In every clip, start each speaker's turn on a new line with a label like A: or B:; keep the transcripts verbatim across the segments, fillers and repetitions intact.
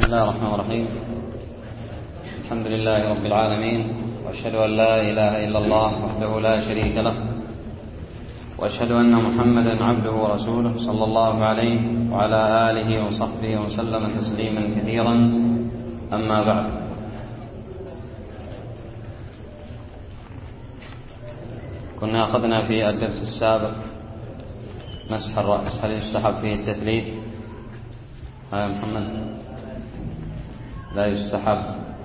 A: الله الرحمن الرحيم. الحمد لله رب العالمين، وأشهد أن لا إله إلا الله وحده لا شريك له، وأشهد أن محمدا عبده ورسوله صلى الله عليه وعلى آله وصحبه وسلم تسليما كثيرا. أما بعد، كنا أخذنا في الدرس السابق مسح الرأس، هل يستحب فيه التثليث؟ ها يا محمد، لا يستحب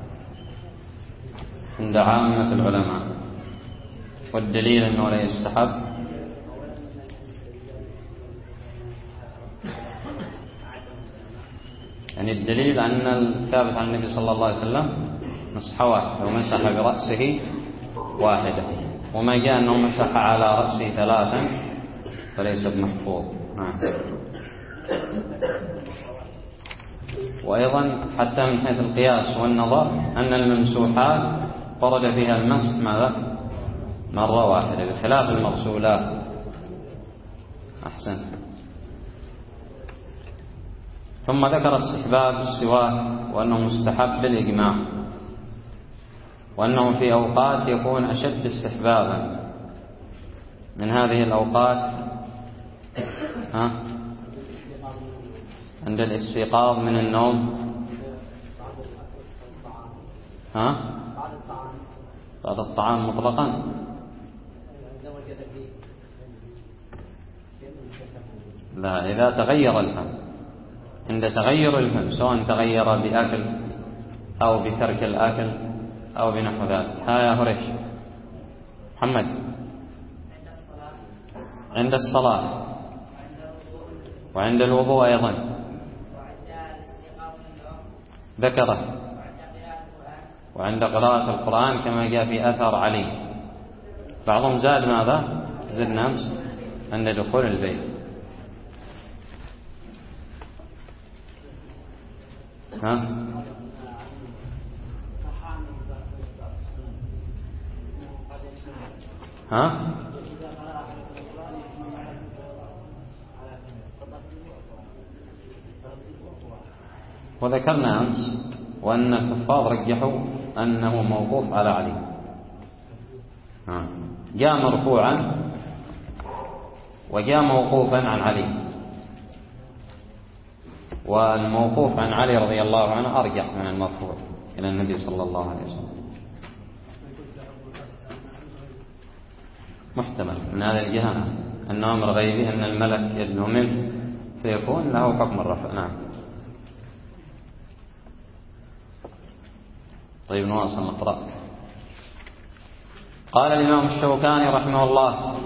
A: عند عامة العلماء، والدليل أنه لا يستحب يعني الدليل أن الثابت عن النبي صلى الله عليه وسلم مسح واحد، ومسح برأسه واحدة، وما جاء أنه مسح على رأسه ثلاثا فليس بمحفوظ. وأيضا حتى من حيث القياس والنظر أن الممسوحات ورد فيها المسح ماذا؟ مرة واحدة، بخلاف المغسولات. أحسن. ثم ذكر استحباب السواك وأنه مستحب بالإجماع، وأنه في أوقات يكون أشد استحبابا. من هذه الأوقات ها؟ عند الاستيقاظ من النوم، ها؟ بعد الطعام مطلقا، لا، إذا تغير الفم، عند تغير الفم، سواء تغير بأكل أو بترك الأكل أو بنحو ذلك. ها يا هريش محمد، عند الصلاة وعند الوضوء أيضا ذكره، وعند قراءة القرآن كما جاء في أثر علي. بعضهم زاد ماذا؟ زدنا أمس عند دخول البيت. ها؟ ها؟ وذكرنا أمس وأن الحفاظ رجحوا أنه موقوف على علي. جاء مرفوعا وجاء موقوفا عن علي، والموقوف عن علي رضي الله عنه أرجح من المرفوع إلى النبي صلى الله عليه وسلم. محتمل من هذا الجهة أن أمر غيبي، أن الملك يدنو منه فيكون له حكم الرفع. نعم. طيب نواصل نقرأ. قال الإمام الشوكاني رحمه الله: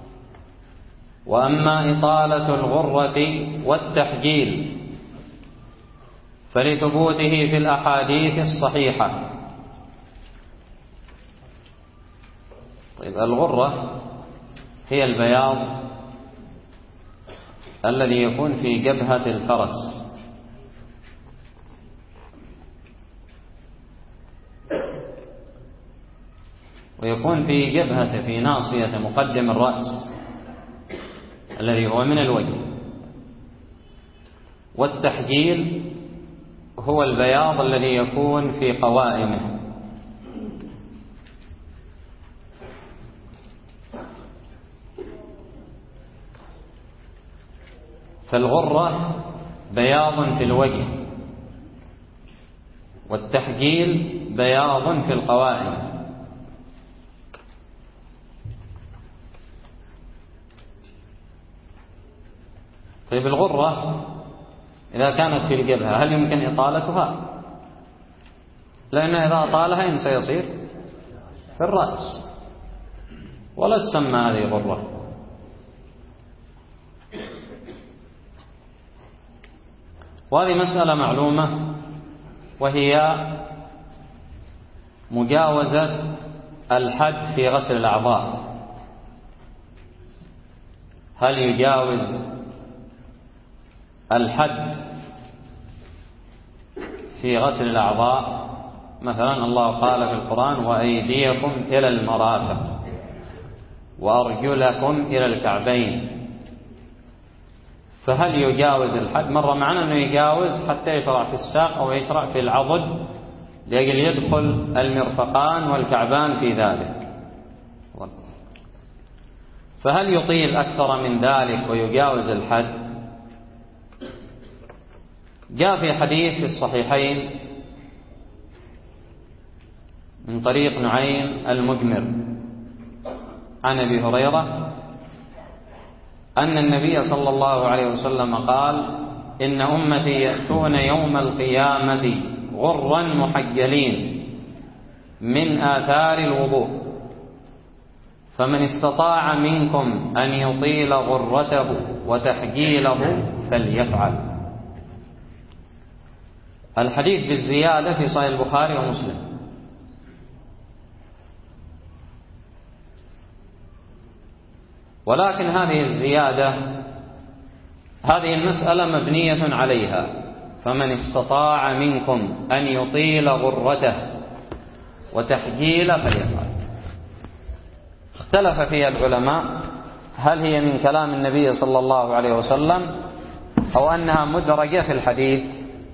A: وأما إطالة الغرة والتحجيل فلثبوته في الأحاديث الصحيحة. طيب، الغرة هي البياض الذي يكون في جبهة الفرس، ويكون في جبهة في ناصية مقدم الرأس الذي هو من الوجه. والتحجيل هو البياض الذي يكون في قوائمه. فالغرة بياض في الوجه، والتحجيل بياض في القوائم. طيب، الغرة إذا كانت في الجبهة هل يمكن إطالتها؟ لأن إذا أطالها إن سيصير في الرأس، ولا تسمى هذه غرة. وهذه مسألة معلومة، وهي مجاوزة الحد في غسل الأعضاء. هل يجاوز الحد في غسل الأعضاء؟ مثلا الله قال في القرآن: وأيديكم إلى المرافق وأرجلكم إلى الكعبين. فهل يجاوز الحد؟ مر معنا أنه يجاوز حتى يشرع في الساق أو يشرع في العضد لأجل يدخل المرفقان والكعبان في ذلك. فهل يطيل أكثر من ذلك ويجاوز الحد؟ جاء في حديث في الصحيحين من طريق نعيم المجمر عن أبي هريرة أن النبي صلى الله عليه وسلم قال: إن أمتي يأتون يوم القيامة غرا محجلين من آثار الوضوء، فمن استطاع منكم أن يطيل غرته وتحجيله فليفعل. الحديث بالزيادة في صحيح البخاري ومسلم. ولكن هذه الزيادة، هذه المسألة مبنية عليها: فمن استطاع منكم أن يطيل غرته وتحجيله فليفعل. اختلف فيها العلماء هل هي من كلام النبي صلى الله عليه وسلم أو أنها مدرجة في الحديث.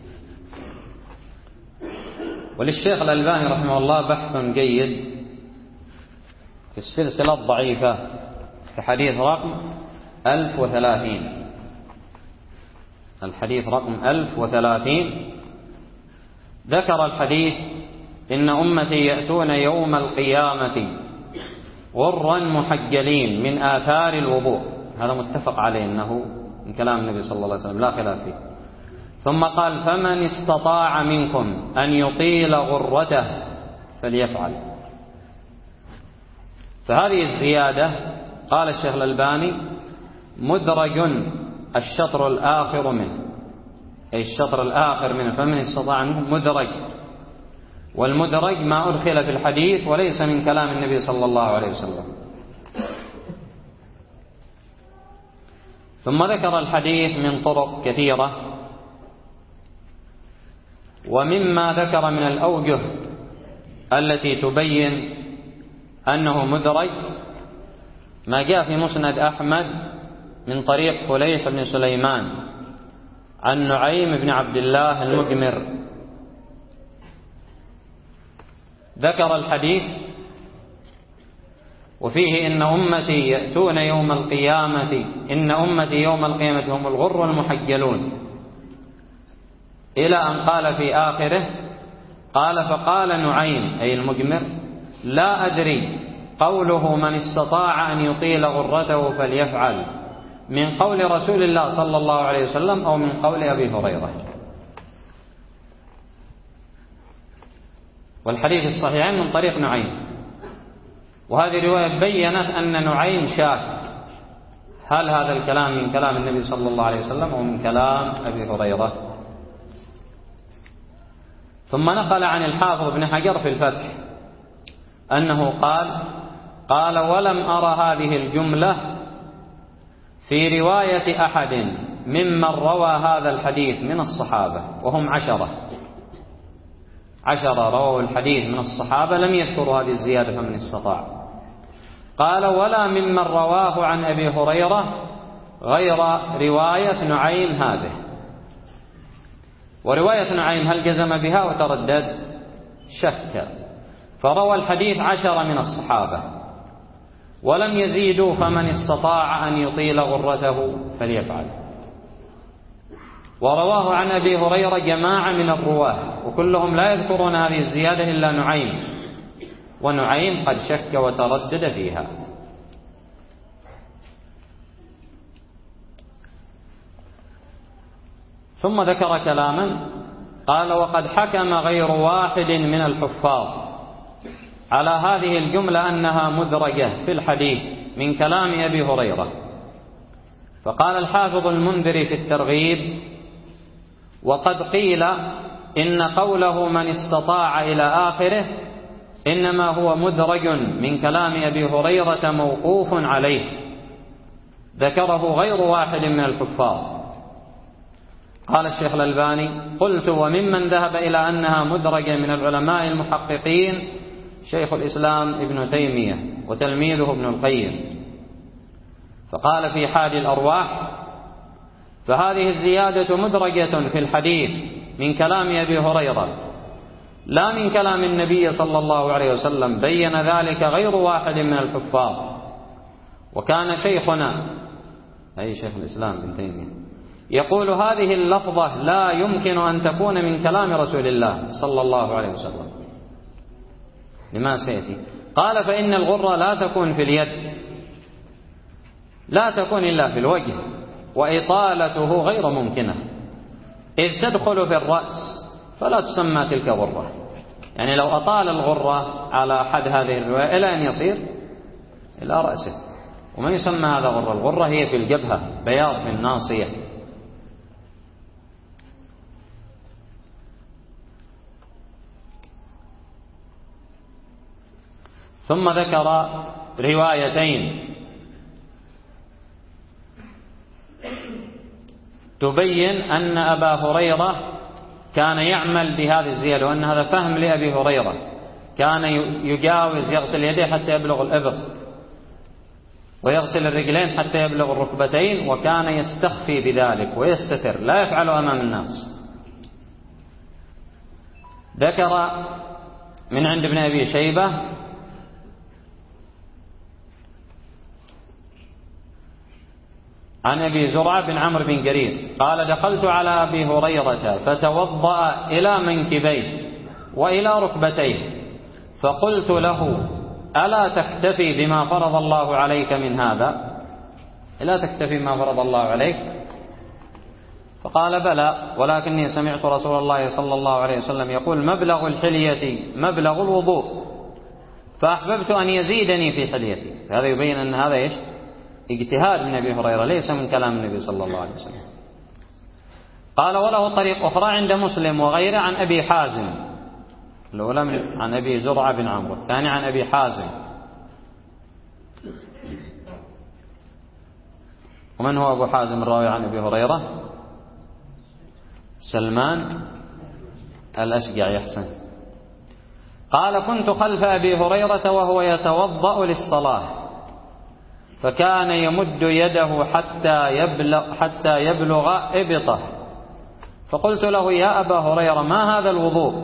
A: وللشيخ الألباني رحمه الله بحث جيد في السلسلة الضعيفة في حديث رقم ألف وثلاثين، الحديث رقم ألف وثلاثين، ذكر الحديث: إن أمتي يأتون يوم القيامة غرا محجلين من آثار الوضوء. هذا متفق عليه أنه من كلام النبي صلى الله عليه وسلم لا خلاف فيه. ثم قال: فمن استطاع منكم أن يطيل غرته فليفعل. فهذه الزيادة قال الشيخ الألباني مدرج الشطر الآخر منه، أي الشطر الآخر منه، فمن استطاع منكم مدرج، والمدرج ما أدخل في الحديث وليس من كلام النبي صلى الله عليه وسلم. ثم ذكر الحديث من طرق كثيرة، ومما ذكر من الأوجه التي تبين أنه مدرج ما جاء في مسند أحمد من طريق فليح بن سليمان عن نعيم بن عبد الله المجمر. ذكر الحديث وفيه: إن أمتي يأتون يوم القيامة إن أمتي يوم القيامة هم الغر المحجلون، إلى أن قال في آخره: قال فقال نعيم أي المجمر: لا أدري قوله من استطاع أن يطيل غرته فليفعل من قول رسول الله صلى الله عليه وسلم أو من قول أبي هريرة. والحديث الصحيحين من طريق نعيم، وهذه رواية بيّنت أن نعيم شاك هل هذا الكلام من كلام النبي صلى الله عليه وسلم أو من كلام أبي هريرة. ثم نقل عن الحافظ بن حجر في الفتح أنه قال: قال ولم أرى هذه الجملة في رواية أحد ممن روى هذا الحديث من الصحابة، وهم عشرة عشرة رووا الحديث من الصحابة لم يذكروا هذه الزيادة فمن استطاع. قال: ولا ممن رواه عن أبي هريرة غير رواية نعيم هذه. ورواية نعيم هل جزم بها وتردد؟ شك. فروى الحديث عشرة من الصحابة ولم يزيدوا فمن استطاع أن يطيل غرته فليفعل. ورواه عن أبي هريرة جماعة من الرواه وكلهم لا يذكرون هذه الزيادة إلا نعيم، ونعيم قد شك وتردد فيها. ثم ذكر كلاما قال: وقد حكم غير واحد من الحفاظ على هذه الجملة أنها مدرجة في الحديث من كلام أبي هريرة. فقال الحافظ المنذري في الترغيب: وقد قيل إن قوله من استطاع إلى آخره إنما هو مدرج من كلام أبي هريرة موقوف عليه، ذكره غير واحد من الحفاظ. قال الشيخ الألباني: قلت وممن ذهب إلى أنها مدرجة من العلماء المحققين شيخ الإسلام ابن تيمية وتلميذه ابن القيم. فقال في حاد الأرواح: فهذه الزيادة مدرجة في الحديث من كلام أبي هريرة لا من كلام النبي صلى الله عليه وسلم، بين ذلك غير واحد من الحفاظ. وكان شيخنا أي شيخ الإسلام ابن تيمية يقول هذه اللفظة لا يمكن أن تكون من كلام رسول الله صلى الله عليه وسلم. لما سيأتي؟ قال فإن الغرة لا تكون في اليد، لا تكون إلا في الوجه، وإطالته غير ممكنة، إذ تدخل في الرأس فلا تسمى تلك غرة. يعني لو أطال الغرة على حد هذه الرواية إلى أن يصير إلى رأسه، وما يسمى هذا غرة. الغرة هي في الجبهة، بياض في الناصية. ثم ذكر روايتين تبين أن أبا هريرة كان يعمل بهذه الزيادة، وأن هذا فهم لأبي هريرة. كان يجاوز يغسل يديه حتى يبلغ الإبط، ويغسل الرجلين حتى يبلغ الركبتين، وكان يستخفي بذلك ويستتر، لا يفعل أمام الناس. ذكر من عند ابن أبي شيبة عن أبي زرعة بن عمرو بن جرير قال دخلت على أبي هريرة فتوضأ إلى منكبيه وإلى ركبتيه، فقلت له ألا تكتفي بما فرض الله عليك من هذا؟ ألا تكتفي بما فرض الله عليك؟ فقال بلى، ولكني سمعت رسول الله صلى الله عليه وسلم يقول مبلغ الحلية مبلغ الوضوء، فأحببت أن يزيدني في حليتي. هذا يبين أن هذا إيش؟ اجتهاد من أبي هريرة، ليس من كلام النبي صلى الله عليه وسلم. قال وله طريق أخرى عند مسلم وغيره عن أبي حازم، الأولى عن أبي زرعة بن عمرو، الثاني عن أبي حازم. ومن هو أبو حازم الراوي عن أبي هريرة؟ سلمان الأشجعي. يحسن. قال كنت خلف أبي هريرة وهو يتوضأ للصلاة، فكان يمد يده حتى يبلغ, حتى يبلغ إبطه، فقلت له يا أبا هريرة ما هذا الوضوء؟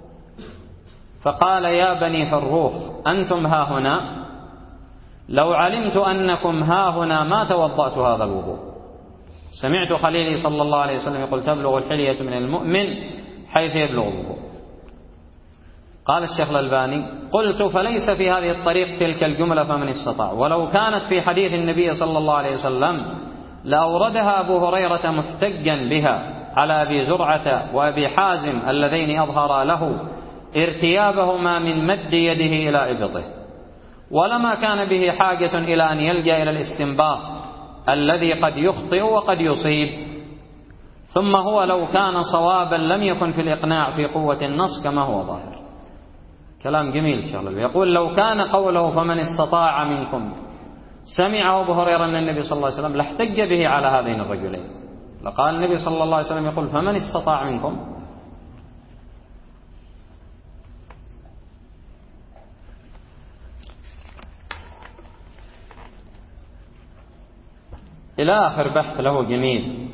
A: فقال يا بني فروخ أنتم ها هنا، لو علمت أنكم ها هنا ما توضأت هذا الوضوء. سمعت خليلي صلى الله عليه وسلم يقول تبلغ الحلية من المؤمن حيث يبلغ الوضوء. قال الشيخ الألباني قلت فليس في هذه الطريق تلك الجملة فمن استطاع، ولو كانت في حديث النبي صلى الله عليه وسلم لأوردها أبو هريرة محتجا بها على أبي زرعة وأبي حازم اللذين أظهرا له ارتيابهما من مد يده إلى إبطه، ولما كان به حاجة إلى أن يلجأ إلى الاستنباط الذي قد يخطئ وقد يصيب. ثم هو لو كان صوابا لم يكن في الإقناع في قوة النص كما هو ظاهر. كلام جميل شغله. يقول لو كان قوله فمن استطاع منكم سمعه أبو هريرة من النبي صلى الله عليه وسلم لاحتج به على هذين الرجلين، لقال النبي صلى الله عليه وسلم يقول فمن استطاع منكم. إلى آخر بحث له جميل.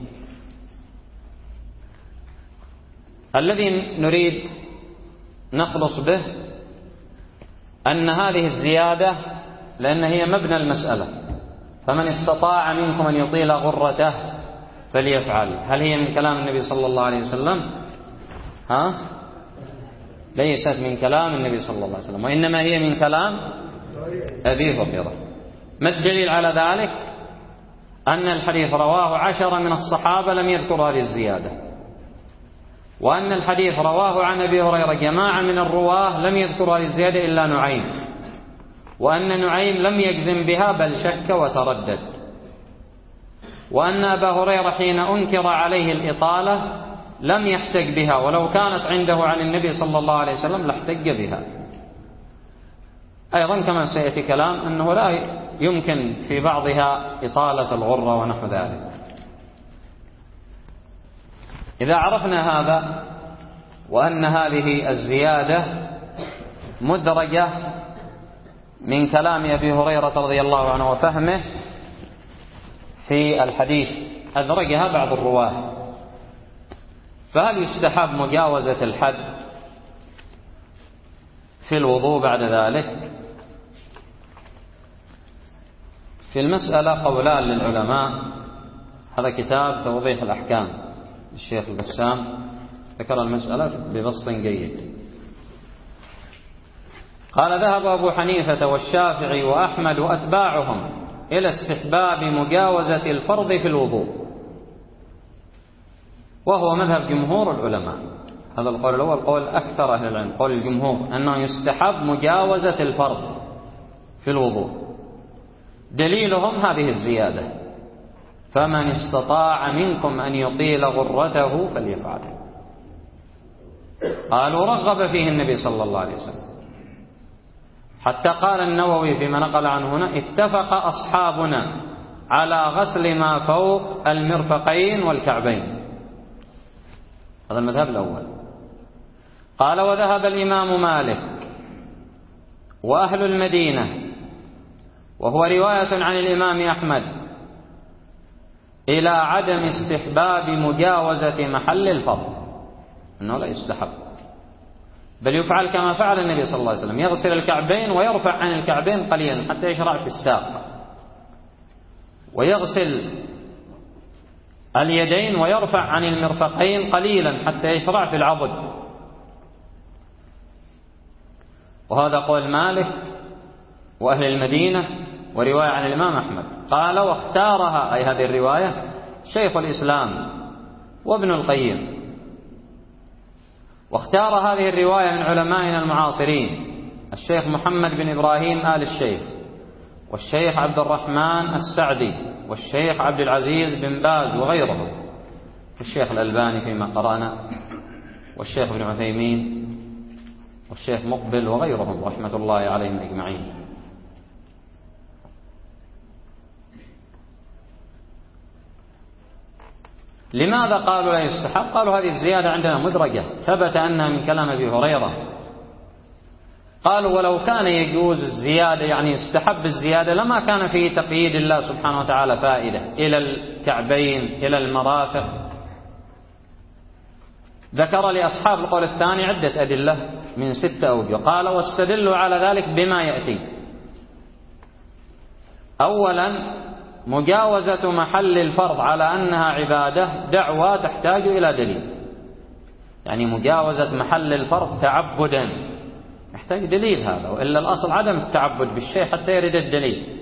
A: الذي نريد نخلص به أن هذه الزيادة لأن هي مبنى المسألة، فمن استطاع منكم أن يطيل غرته فليفعل، هل هي من كلام النبي صلى الله عليه وسلم؟ ها؟ ليست من كلام النبي صلى الله عليه وسلم، وإنما هي من كلام أبي هريرة. ما الدليل على ذلك؟ أن الحديث رواه عشرة من الصحابة لم يذكروا هذه الزيادة، وأن الحديث رواه عن أبي هريرة جماعة من الرواه لم يذكروا هذه الزيادة إلا نعيم، وأن نعيم لم يجزم بها بل شك وتردد، وأن أبا هريرة حين أنكر عليه الإطالة لم يحتج بها، ولو كانت عنده عن النبي صلى الله عليه وسلم لاحتج بها. أيضا كما سيأتي كلام أنه لا يمكن في بعضها إطالة الغرة ونحو ذلك. إذا عرفنا هذا وأن هذه الزيادة مدرجة من كلام أبي هريرة رضي الله عنه وفهمه في الحديث أدرجها بعض الرواه. فهل يستحب مجاوزة الحد في الوضوء بعد ذلك؟ في المسألة قولان للعلماء. هذا كتاب توضيح الأحكام الشيخ البسام ذكر المسألة ببسط جيد. قال: ذهب أبو حنيفة والشافعي وأحمد وأتباعهم إلى استحباب مجاوزة الفرض في الوضوء، وهو مذهب جمهور العلماء. هذا القول الأول قول أكثر أهل العلم، قول الجمهور أنه يستحب مجاوزة الفرض في الوضوء. دليلهم هذه الزيادة: فمن استطاع منكم أن يطيل غرته فليفعل. قالوا رغب فيه النبي صلى الله عليه وسلم، حتى قال النووي فيما نقل عنه هنا: اتفق أصحابنا على غسل ما فوق المرفقين والكعبين. هذا المذهب الأول. قال: وذهب الإمام مالك وأهل المدينة، وهو رواية عن الإمام أحمد، إلى عدم استحباب مجاوزة محل الفرض، أنه لا يستحب، بل يفعل كما فعل النبي صلى الله عليه وسلم: يغسل الكعبين ويرفع عن الكعبين قليلا حتى يشرع في الساق، ويغسل اليدين ويرفع عن المرفقين قليلا حتى يشرع في العضد. وهذا قول مالك وأهل المدينة، ورواية عن الإمام أحمد. قال: واختارها، أي هذه الرواية، شيخ الإسلام وابن القيم. واختار هذه الرواية من علمائنا المعاصرين الشيخ محمد بن إبراهيم آل الشيخ، والشيخ عبد الرحمن السعدي، والشيخ عبد العزيز بن باز وغيرهم، والشيخ الألباني فيما قرأنا، والشيخ ابن عثيمين، والشيخ مقبل وغيرهم رحمة الله عليهم أجمعين. لماذا قالوا لا يستحب؟ قالوا هذه الزيادة عندنا مدرجة، ثبت أنها من كلام أبي هريرة. قالوا ولو كان يجوز الزيادة، يعني يستحب الزيادة، لما كان فيه تقييد الله سبحانه وتعالى فائدة إلى الكعبين إلى المرافق. ذكر لأصحاب القول الثاني عدة أدلة من ستة أوجه. قال: واستدلوا على ذلك بما يأتي. أولا: مجاوزة محل الفرض على أنها عبادة دعوة تحتاج إلى دليل، يعني مجاوزة محل الفرض تعبدا يحتاج دليل هذا، وإلا الأصل عدم التعبد بالشيء حتى يرد الدليل.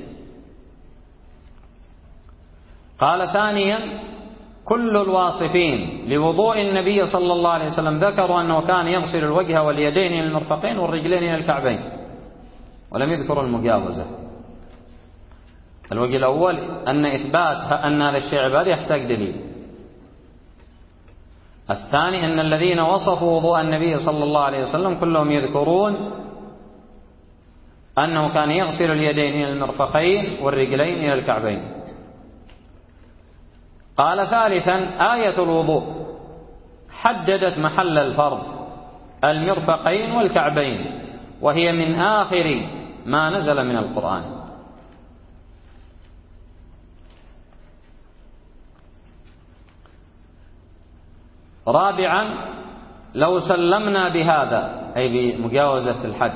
A: قال: ثانيا: كل الواصفين لوضوء النبي صلى الله عليه وسلم ذكروا أنه كان يغسل الوجه واليدين إلى المرفقين والرجلين إلى الكعبين، ولم يذكروا المجاوزة. الوجه الأول أن إثبات أن هذا الشيء عبادة يحتاج دليل. الثاني أن الذين وصفوا وضوء النبي صلى الله عليه وسلم كلهم يذكرون أنه كان يغسل اليدين إلى المرفقين والرجلين إلى الكعبين. قال: ثالثا: آية الوضوء حددت محل الفرض المرفقين والكعبين، وهي من آخر ما نزل من القرآن. رابعا: لو سلمنا بهذا، أي بمجاوزة الحد،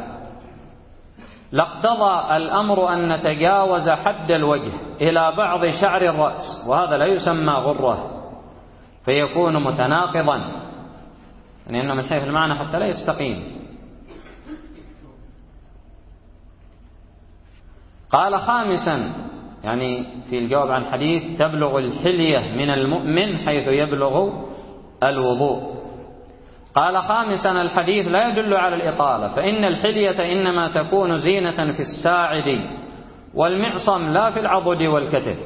A: لاقتضى الأمر أن نتجاوز حد الوجه إلى بعض شعر الرأس، وهذا لا يسمى غرة، فيكون متناقضا، يعني أنه من حيث المعنى حتى لا يستقيم. قال: خامسا، يعني في الجواب عن حديث تبلغ الحلية من المؤمن حيث يبلغ الوضوء. قال: خامسا: الحديث لا يدل على الإطالة، فإن الحلية إنما تكون زينة في الساعد والمعصم، لا في العضد والكتف.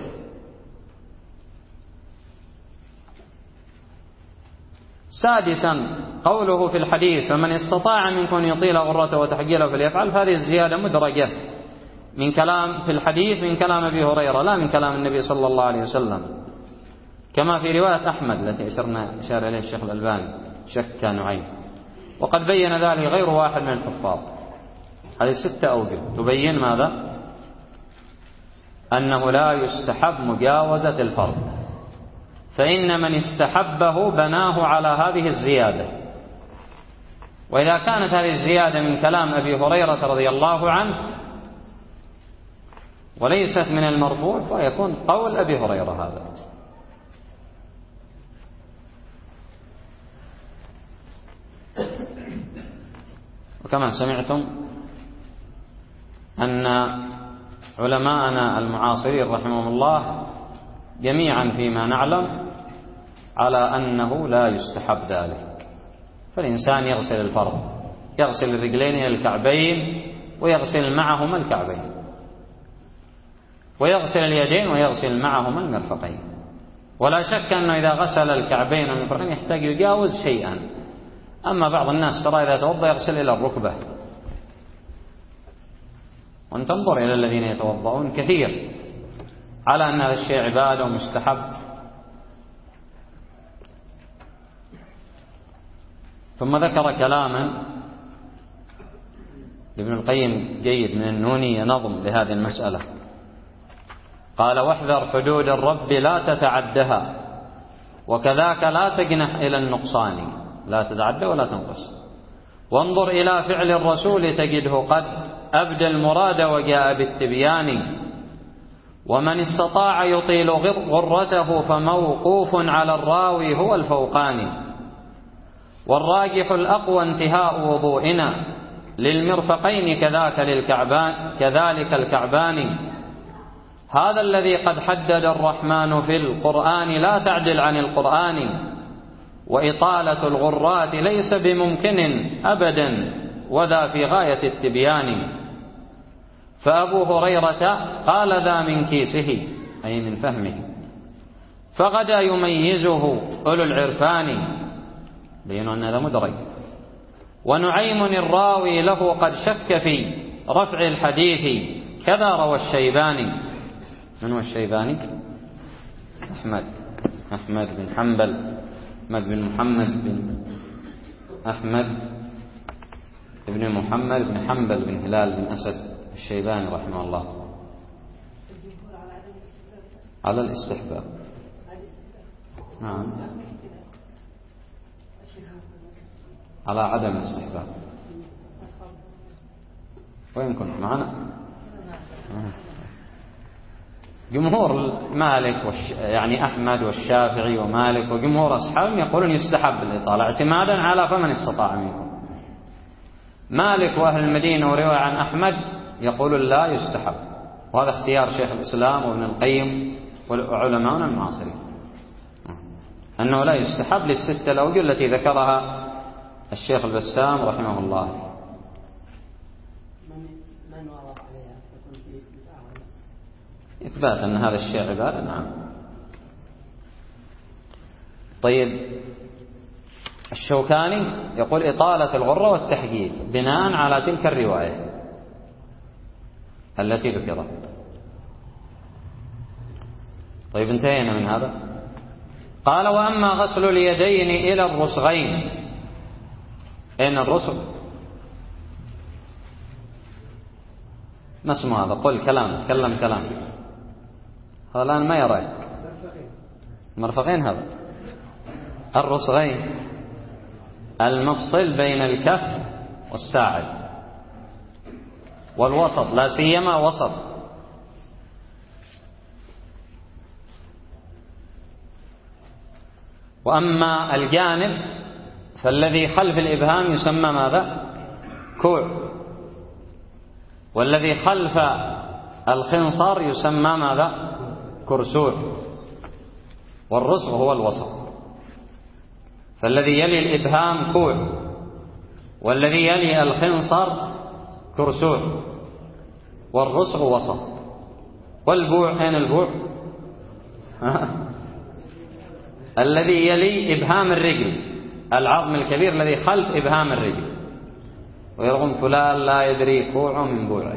A: سادسا: قوله في الحديث فمن استطاع منكم يطيل غرته وتحجيله فليفعل، فهذه الزيادة مدرجة من كلام في الحديث من كلام أبي هريرة، لا من كلام النبي صلى الله عليه وسلم، كما في رواية أحمد التي أشرنا أشار إليه الشيخ الألباني شك نعيم، وقد بين ذلك غير واحد من الحفاظ. هذه ستة أوجه تبين ماذا؟ أنه لا يستحب مجاوزة الفرض. فإن من استحبه بناه على هذه الزيادة. وإذا كانت هذه الزيادة من كلام أبي هريرة رضي الله عنه وليست من المرفوع فيكون قول أبي هريرة هذا. وكما سمعتم أن علماءنا المعاصرين رحمهم الله جميعا فيما نعلم على أنه لا يستحب ذلك. فالإنسان يغسل الفرض، يغسل الرجلين إلى الكعبين ويغسل معهما الكعبين، ويغسل اليدين ويغسل معهما المرفقين. ولا شك أنه إذا غسل الكعبين والمرفقين يحتاج يجاوز شيئا. أما بعض الناس ترى إذا توضأ يغسل إلى الركبة، وأن تنظر إلى الذين يتوضؤون كثير على أن هذا الشيء عبادة ومستحب. ثم ذكر كلاما ابن القيم جيد من النونية نظم لهذه المسألة، قال: واحذر حدود الرب لا تتعدها، وكذاك لا تجنح إلى النقصان، لا تتعدى ولا تنقص. وانظر إلى فعل الرسول تجده قد أبدى المراد وجاء بالتبيان. ومن استطاع يطيل غرته فموقوف على الراوي هو الفوقاني. والراجح الأقوى انتهاء وضوئنا للمرفقين كذاك للكعبان كذلك الكعبان. هذا الذي قد حدد الرحمن في القرآن لا تعدل عن القرآن. وإطالة الغرات ليس بممكن أبدا وذا في غاية التبيان. فأبو هريرة قال ذا من كيسه أي من فهمه، فغدا يميزه أولو العرفان، بينوا أن هذا مدرج. ونعيم الراوي له قد شك في رفع الحديث كذا روى الشيباني. من هو الشيباني؟ أحمد أحمد بن حنبل أحمد بن محمد بن أحمد بن محمد بن حنبل بن هلال بن أسد الشيباني رحمه الله، على الاستحباب. نعم، على عدم الاستحباب. وين كنت معنا؟ جمهور مالك والش... يعني أحمد والشافعي ومالك وجمهور أصحابهم يقولون يستحب الإطالة اعتمادا على فمن استطاع منكم. مالك وأهل المدينة ورواية عن أحمد يقولون لا يستحب، وهذا اختيار شيخ الإسلام وابن القيم وعلماؤنا المعاصرين، أنه لا يستحب للستة الأوجه التي ذكرها الشيخ البسام رحمه الله. إثبات أن هذا الشيء عبادة، نعم. طيب، الشوكاني يقول إطالة الغرة والتحجيل بناء على تلك الرواية التي ذكرت. طيب، انتهينا من هذا. قال: وأما غسل اليدين إلى الرسغين. أين الرسغ؟ ما اسمه هذا؟ قل كلام، تكلم كلام. هذا الآن ما يراك. مرفقين هذا. الرسغين المفصل بين الكف والساعد والوسط، لا سيما وسط. وأما الجانب فالذي خلف الإبهام يسمى ماذا؟ كوع. والذي خلف الخنصر يسمى ماذا؟ كرسوع. والرسغ هو الوسط. فالذي يلي الإبهام كوع، والذي يلي الخنصر كرسوع، والرسغ وسط. والبوع أين البوع؟ الذي يلي إبهام الرجل، العظم الكبير الذي خلف إبهام الرجل. ويرغم فلان لا يدري كوعه من بوعه.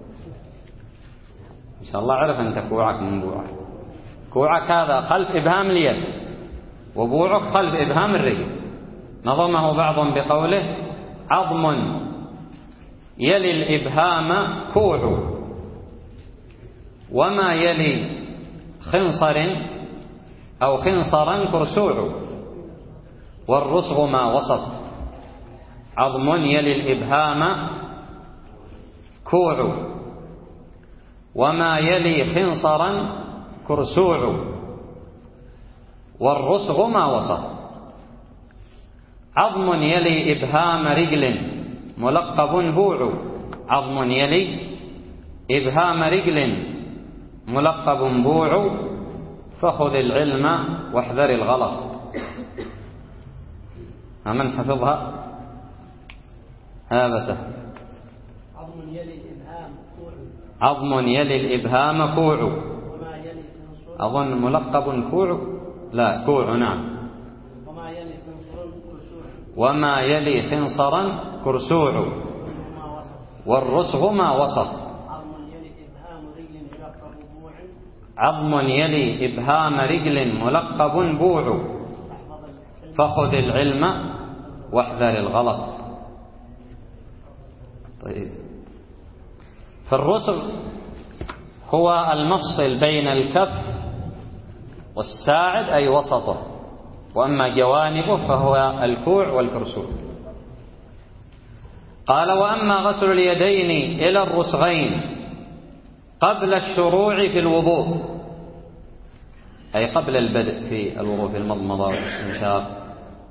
A: إن شاء الله عرف أنت كوعك من بوعك. كوعك هذا خلف إبهام اليد، وبوعك خلف إبهام الرجل. نظمه بعضهم بقوله: عظم يلي الإبهام كوع، وما يلي خنصر أو خنصرا كرسوع. والرسغ ما وسط، عظم يلي الإبهام كوع. وما يلي خنصرا كرسوع. والرسغ ما وسط، عظم يلي إبهام رجل ملقب بوع. عظم يلي إبهام رجل ملقب بوع. فخذ العلم واحذر الغلط. من حفظها؟ هذا سهل.
B: عظم يلي الإبهام كوع.
A: عظم يلي الإبهام كوع.
B: وما يلي خنصر.
A: أظن ملقب كوع. لا، كوع نعم.
B: وما يلي خنصر كرسوع.
A: وما يلي خنصرا كرسوع. والرسغ ما وسط،
B: عظم يلي إبهام رجل ملقب بوع.
A: عظم يلي إبهام رجل ملقب بوع. فخذ العلم واحذر الغلط. طيب، فالرسغ هو المفصل بين الكف والساعد أي وسطه، وأما جوانبه فهو الكوع والكرسوع. قال: وأما غسل اليدين إلى الرسغين قبل الشروع في الوضوء، أي قبل البدء في الوضوء في المضمضة والاستنشاق،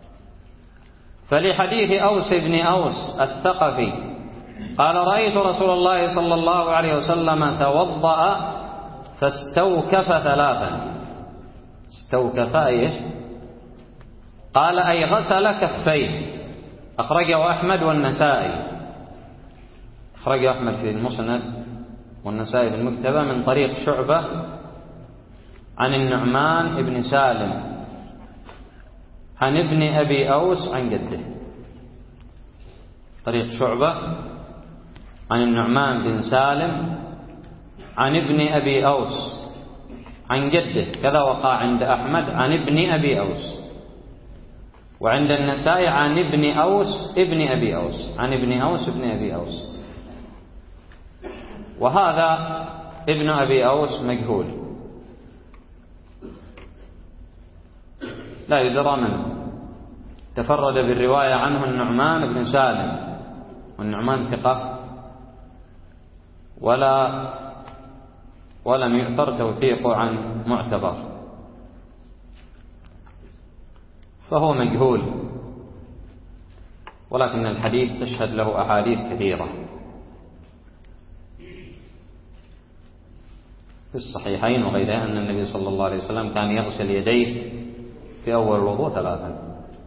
A: فلحديث أوس بن أوس الثقفي قال: رأيت رسول الله صلى الله عليه وسلم توضأ فاستوكف ثلاثا. استوكف ايش؟ قال: أي غسل كفيه. أخرجه أحمد والنسائي. أخرجه أحمد في المسند والنسائي في المكتبة من طريق شعبة عن النعمان بن سالم عن ابن أبي أوس عن جده. طريق شعبة عن النعمان بن سالم عن ابن أبي أوس عن جده، كذا وقع عند أحمد عن ابن أبي أوس، وعند النسائي عن ابن أوس ابن أبي أوس عن ابن أوس ابن أبي أوس. وهذا ابن أبي أوس مجهول لا يدرى منه، تفرد بالرواية عنه النعمان بن سالم، والنعمان ثقة ولا ولم يؤثر توثيقه عن معتبر، فهو مجهول، ولكن الحديث تشهد له أحاديث كثيرة في الصحيحين وغيرها أن النبي صلى الله عليه وسلم كان يغسل يديه في أول الوضوء ثلاثا.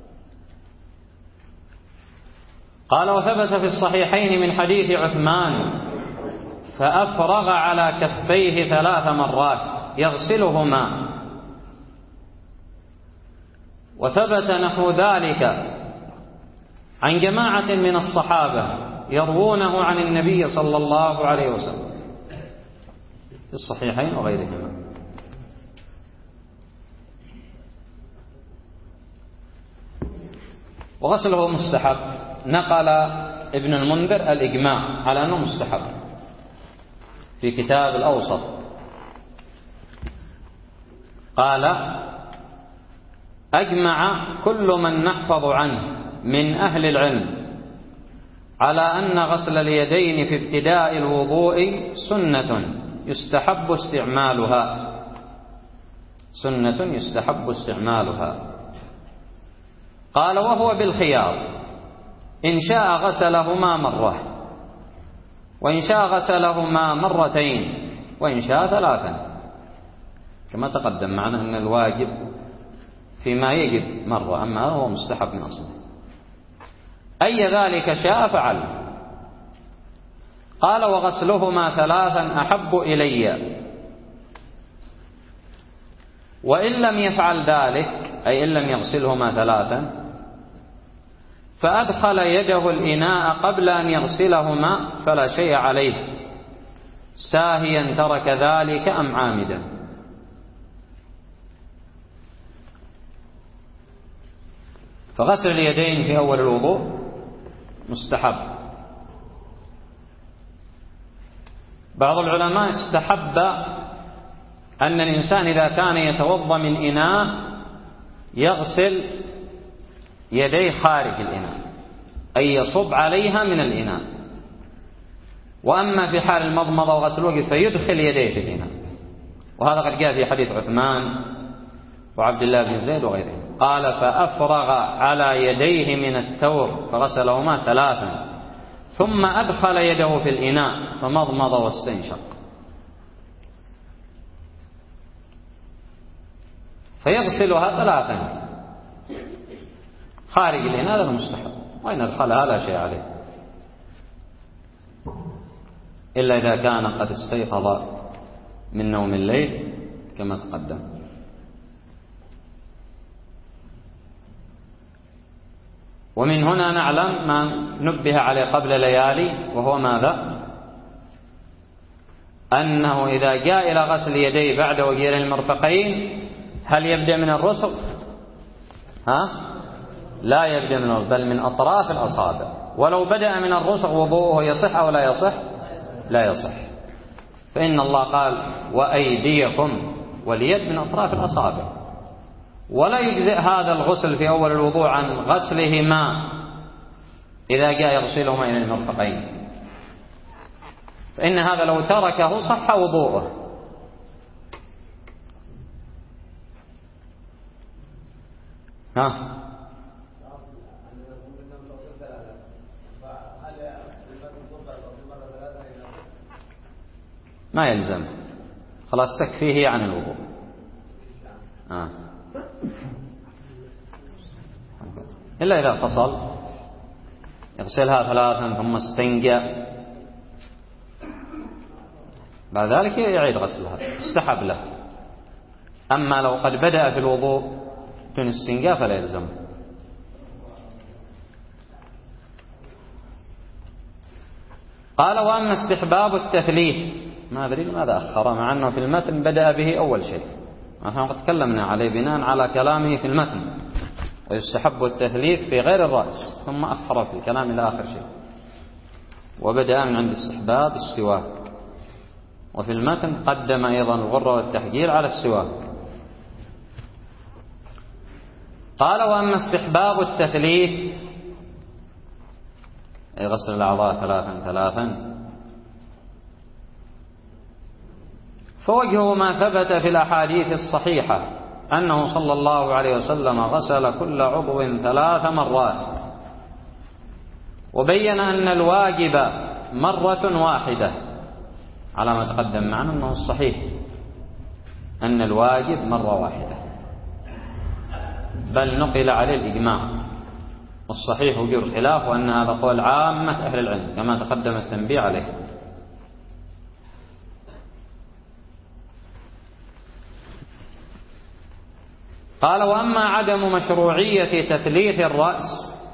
A: قال: وثبت في الصحيحين من حديث عثمان فأفرغ على كفيه ثلاث مرات يغسلهما. وثبت نحو ذلك عن جماعة من الصحابة يروونه عن النبي صلى الله عليه وسلم في الصحيحين وغيرهما. وغسله مستحب. نقل ابن المنذر الإجماع على أنه مستحب في كتاب الأوسط. قال: أجمع كل من نحفظ عنه من أهل العلم على أن غسل اليدين في ابتداء الوضوء سنة يستحب استعمالها سنة يستحب استعمالها. قال: وهو بالخيار، إن شاء غسلهما مرة، وإن شاء غسلهما مرتين، وإن شاء ثلاثا، كما تقدم معنا أن الواجب فيما يجب مرة، أما هو مستحب من أصله. أي ذلك شاء فعل. قال: وغسلهما ثلاثا أحب إلي، وإن لم يفعل ذلك أي إن لم يغسلهما ثلاثا فأدخل يده الإناء قبل أن يغسلهما فلا شيء عليه، ساهيا ترك ذلك أم عامدا. فغسل اليدين في أول الوضوء مستحب. بعض العلماء استحب أن الإنسان إذا كان يتوضأ من إناء يغسل يديه خارج الإناء، أي يصب عليها من الإناء. وأما في حال المضمضة وغسل الوجه فيدخل يديه في الإناء، وهذا قد جاء في حديث عثمان وعبد الله بن زيد وغيرهم. قال فأفرغ على يديه من التور فغسلهما ثلاثا ثم أدخل يده في الإناء فمضمض واستنشق. فيغسلها ثلاثا خارج الإناء، هذا مستحب، وإن أدخلها لا شيء عليه، إلا إذا كان قد استيقظ من نوم الليل كما تقدم. ومن هنا نعلم ما نبه عليه قبل ليالي، وهو ماذا؟ أنه إذا جاء إلى غسل يديه بعد وجه المرفقين هل يبدأ من الرسغ؟ ها؟ لا يبدأ من الرسغ، بل من أطراف الأصابع. ولو بدأ من الرسغ وضوءه يصح أو لا يصح؟ لا يصح، فإن الله قال وأيديكم، واليد من أطراف الأصابع. ولا يجزئ هذا الغسل في أول الوضوء عن غسلهما إذا جاء يغسلهما إلى المرفقين، فإن هذا لو تركه صح وضوءه. ها؟ ما يلزم، خلاص تكفيه عن الوضوء. آه. إلا إذا فصل يغسلها ثلاثا ثم استنجى، بعد ذلك يعيد غسلها، استحب له. أما لو قد بدأ في الوضوء دون استنجاء فلا يلزم. قال وأما استحباب التثليث، ما أدري لماذا أخر، مع أنه في المتن بدأ به أول شيء، نحن قد تكلمنا عليه بناء على كلامه في المتن، ويستحب التثليث في غير الرأس، ثم أخر في الكلام إلى آخر شيء، وبدأ من عند استحباب السواك، وفي المتن قدم أيضا الغرة والتحجير على السواك. قال وأما استحباب التثليث أي غسل الأعضاء ثلاثا ثلاثا، فوجهه ما ثبت في الأحاديث الصحيحة أنه صلى الله عليه وسلم غسل كل عضو ثلاث مرات، وبين أن الواجب مرة واحدة، على ما تقدم معنا أنه الصحيح أن الواجب مرة واحدة، بل نقل عليه الإجماع، والصحيح وجه الخلاف، وأن هذا قول عامة أهل العلم كما تقدم التنبيه عليه. قال وأما عدم مشروعية تثليث الرأس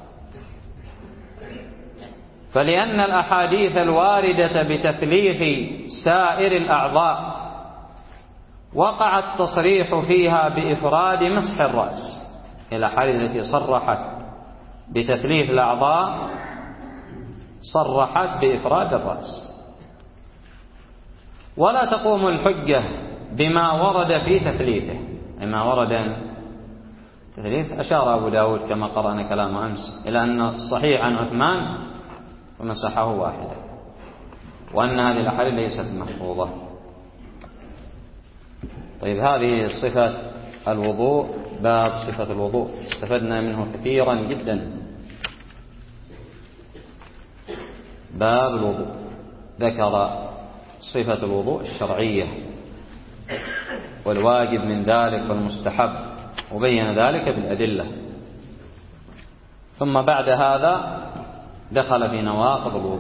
A: فلأن الأحاديث الواردة بتثليث سائر الأعضاء وقع التصريح فيها بإفراد مسح الرأس. الأحاديث التي صرحت بتثليث الأعضاء صرحت بإفراد الرأس، ولا تقوم الحجة بما ورد في تثليثه، ما ورد تثليث. أشار أبو داود كما قرأنا كلام أمس إلى أن الصحيح عن عثمان ومسحه واحدا، وأن هذه الأحاديث ليست محفوظة. طيب، هذه صفة الوضوء، باب صفة الوضوء، استفدنا منه كثيرا جدا. باب الوضوء ذكر صفة الوضوء الشرعية والواجب من ذلك والمستحب، وبين ذلك بالأدلة. ثم بعد هذا دخل في نواقض الوضوء.